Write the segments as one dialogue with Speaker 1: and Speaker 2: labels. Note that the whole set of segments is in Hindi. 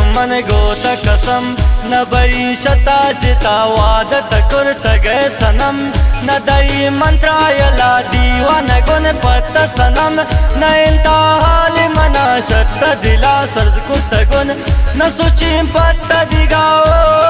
Speaker 1: मन गोत कसम न बई शता जिता वादत कुर्त गए सनम न दई मंत्रायला दीवान गुन पत्त सनम न इंतहाल मना शत दिला सर्द कुर्त गुन न सुची पत्त दिगाओ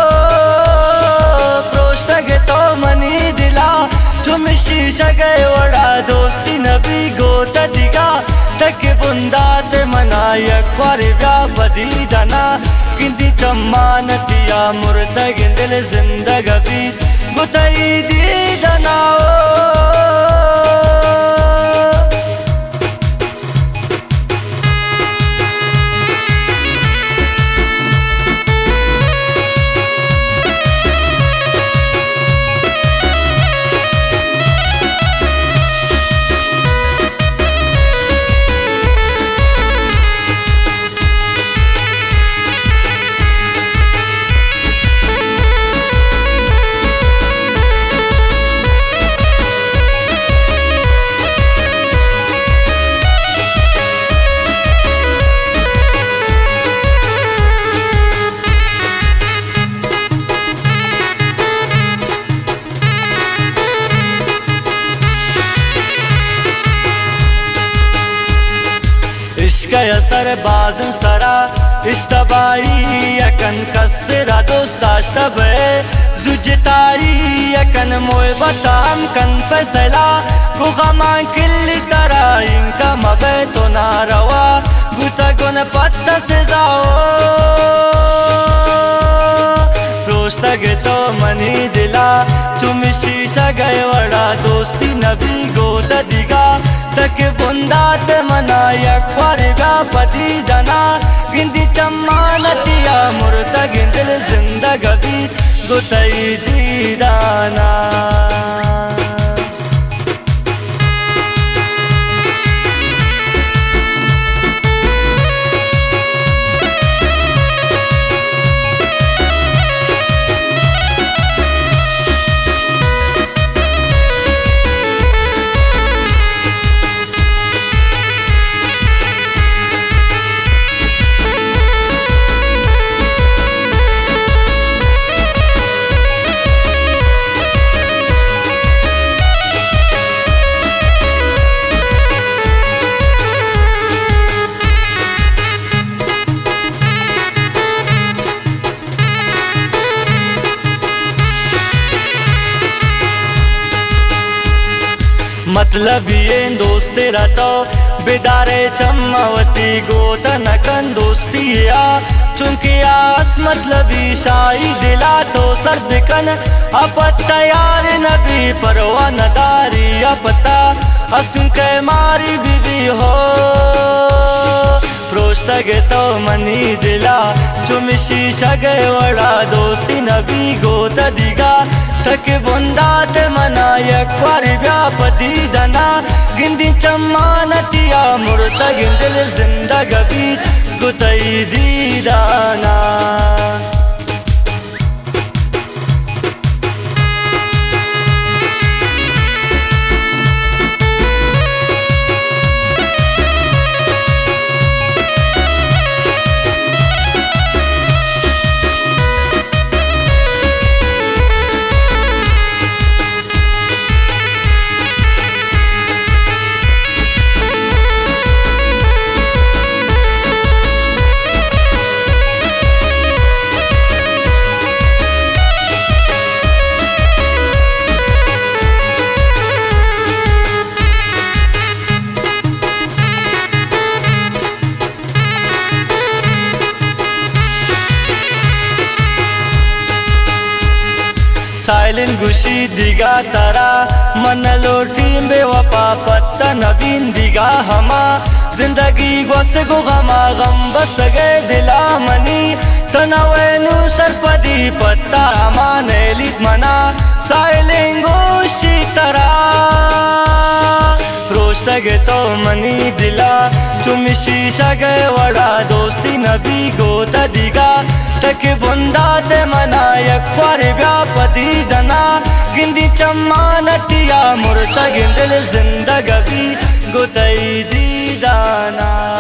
Speaker 1: प्रोष्ट गे तो मनी दिला तुम शीश गए वड़ा दोस्ती नबी गोत दिगा तक बुंदात मनाय क्वार व्यापदी दना किंदी चम्मानतिया मुर्तग दिल जिंदगी गुतई दी दनाओ असर बाजन सरा इश्तबाई यकन कसरा दोस्ताश्तबे जुजताई यकन मोय बताम कन फैसला गुगमान किल्ली तरा इनका मबे तो नारवा गुता गुन पत्ता से जाओ दोस्तग तो मनी दिला तुम शीशा गए वड़ा दोस्ती नबी गोद दिगा तक बुंदात मनाय क्वार व्यापदी दना गिंदी चम्मानतिया मुर्तग दिल जिंदगी गुतई दी दाना मतलब ये दोस्त तेरा तो बेदारे चम्मावती गोत नकन दोस्ती या चुंकि आस मतलबी शाही दिला तो सर्द कन अप तैयार नबी परवान दारी अपता अस्तुन के मारी बीबी हो प्रोष्टग तो मनी दिला तुम शीशा गए वड़ा दोस्ती नबी गोत दिगा तक बुंदात मनाय क्वार व्यापदी दना गिंदी चम्मानतिया मुर्तग दिल जिंदगी गुतई दी दाना साइलिन गुशी दिगा तारा मन लोटी बेवफा पत्ता नबीन दिगा हमा जिंदगी गोस गो गमा गम बस गए दिला मनी तनवेनु सरपदी पत्ता माने लित मना साइलिन गुशी तारा प्रोष्टग तो मनी दिला तुम शीशा गए वड़ा दोस्ती नबी गोत दिगा तक बुंदात मनाय क्वार व्यापदी दना गिंदी चम्मानतिया मुर्तग दिल जिंदगी गुतई दी दाना।